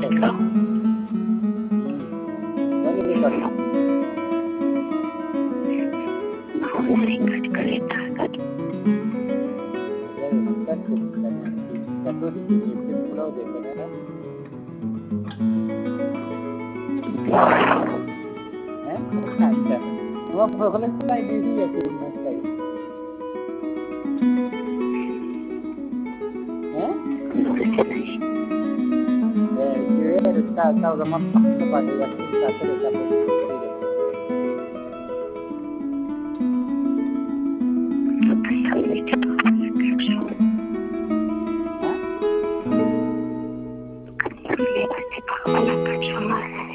Ikaw? Bakit ikaw? Nahuhuling galit agad. Ganun, Katolik iniisip ko raw din, ganun na? अच्छा मग भगवंत काय दिली याची हिंमत काही tahu zaman kepada yang kita terdekat Kan yang lewat di bawah 8 sama